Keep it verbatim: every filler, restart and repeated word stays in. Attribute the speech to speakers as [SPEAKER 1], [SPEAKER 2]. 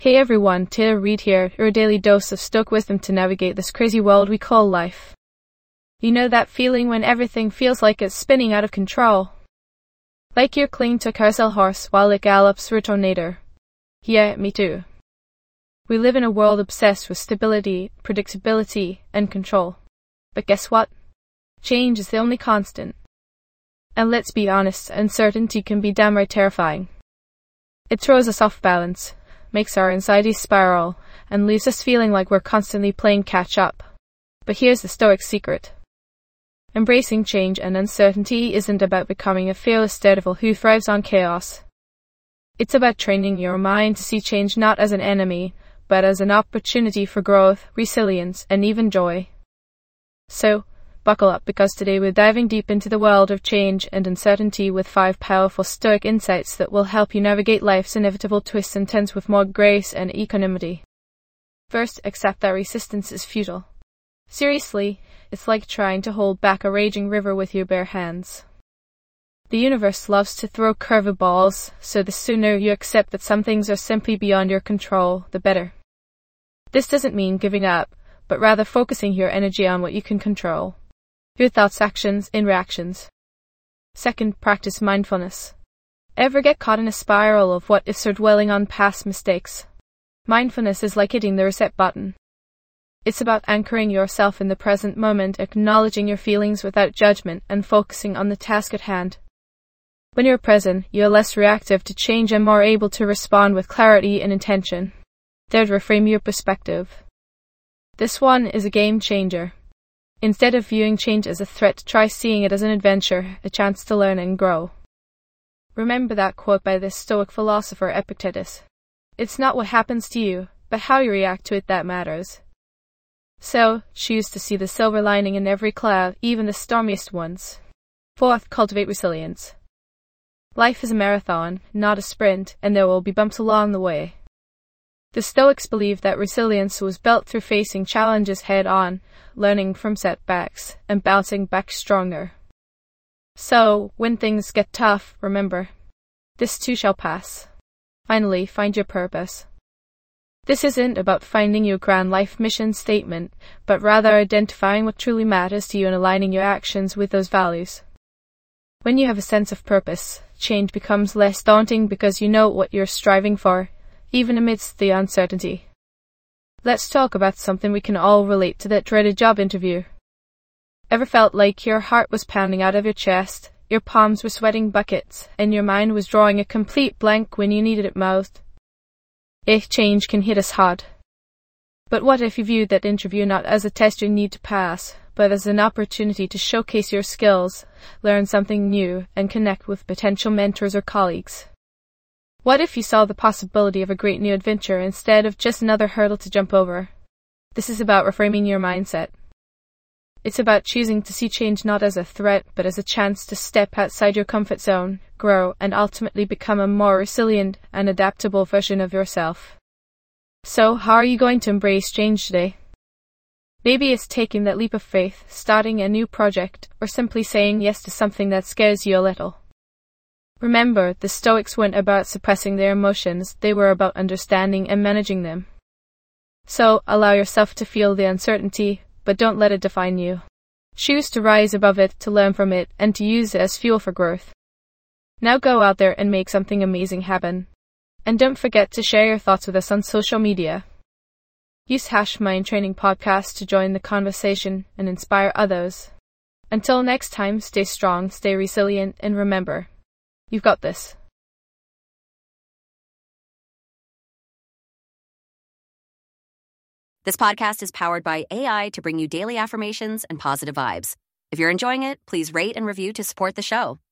[SPEAKER 1] Hey everyone, Taylor Reid here, your daily dose of Stoic wisdom to navigate this crazy world we call life. You know that feeling when everything feels like it's spinning out of control? Like you're clinging to a carousel horse while it gallops through a tornado. Yeah, me too. We live in a world obsessed with stability, predictability, and control. But guess what? Change is the only constant. And let's be honest, uncertainty can be downright terrifying. It throws us off balance, makes our anxiety spiral, and leaves us feeling like we're constantly playing catch up. But here's the Stoic secret. Embracing change and uncertainty isn't about becoming a fearless daredevil who thrives on chaos. It's about training your mind to see change not as an enemy, but as an opportunity for growth, resilience, and even joy. So, buckle up, because today we're diving deep into the world of change and uncertainty with five powerful Stoic insights that will help you navigate life's inevitable twists and turns with more grace and equanimity. First, accept that resistance is futile. Seriously, it's like trying to hold back a raging river with your bare hands. The universe loves to throw curveballs, so the sooner you accept that some things are simply beyond your control, the better. This doesn't mean giving up, but rather focusing your energy on what you can control. Your thoughts, actions, and reactions. Second, practice mindfulness. Ever get caught in a spiral of what ifs or dwelling on past mistakes? Mindfulness is like hitting the reset button. It's about anchoring yourself in the present moment, acknowledging your feelings without judgment, and focusing on the task at hand. When you're present, you're less reactive to change and more able to respond with clarity and intention. Third, reframe your perspective. This one is a game changer. Instead of viewing change as a threat, try seeing it as an adventure, a chance to learn and grow. Remember that quote by the Stoic philosopher Epictetus. It's not what happens to you, but how you react to it that matters. So, choose to see the silver lining in every cloud, even the stormiest ones. Fourth, cultivate resilience. Life is a marathon, not a sprint, and there will be bumps along the way. The Stoics believed that resilience was built through facing challenges head-on, learning from setbacks, and bouncing back stronger. So, when things get tough, remember, this too shall pass. Finally, find your purpose. This isn't about finding your grand life mission statement, but rather identifying what truly matters to you and aligning your actions with those values. When you have a sense of purpose, change becomes less daunting because you know what you're striving for, even amidst the uncertainty. Let's talk about something we can all relate to, that dreaded job interview. Ever felt like your heart was pounding out of your chest, your palms were sweating buckets, and your mind was drawing a complete blank when you needed it most? Eh, change can hit us hard. But what if you viewed that interview not as a test you need to pass, but as an opportunity to showcase your skills, learn something new, and connect with potential mentors or colleagues? What if you saw the possibility of a great new adventure instead of just another hurdle to jump over? This is about reframing your mindset. It's about choosing to see change not as a threat, but as a chance to step outside your comfort zone, grow, and ultimately become a more resilient and adaptable version of yourself. So, how are you going to embrace change today? Maybe it's taking that leap of faith, starting a new project, or simply saying yes to something that scares you a little. Remember, the Stoics weren't about suppressing their emotions, they were about understanding and managing them. So, allow yourself to feel the uncertainty, but don't let it define you. Choose to rise above it, to learn from it, and to use it as fuel for growth. Now go out there and make something amazing happen. And don't forget to share your thoughts with us on social media. Use hash Mind Training Podcast to join the conversation and inspire others. Until next time, stay strong, stay resilient, and remember, you've got this.
[SPEAKER 2] This podcast is powered by A I to bring you daily affirmations and positive vibes. If you're enjoying it, please rate and review to support the show.